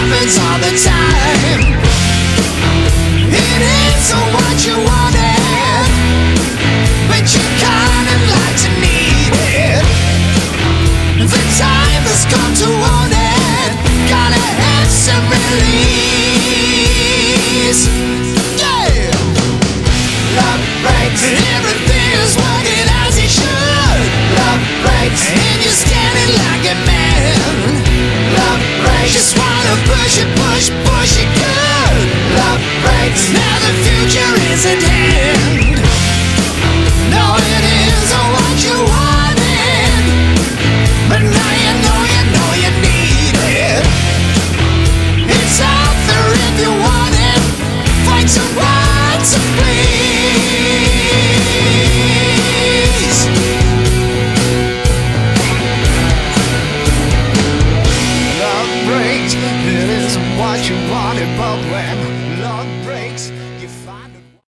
happens all the time. It isn't what you wanted, but you kinda like to need it. The time has come to own it. Gotta have some release. Yeah. Love breaks, everything is working as it should. Love breaks, and you're standing like a man. Love breaks, just wanna push it, push, push it good. Love breaks, now the future is at hand. No, it isn't what you wanted, but now you know you need it. It's out there if you want it. Find someone to please. Love breaks, it isn't what you wanted, but when love breaks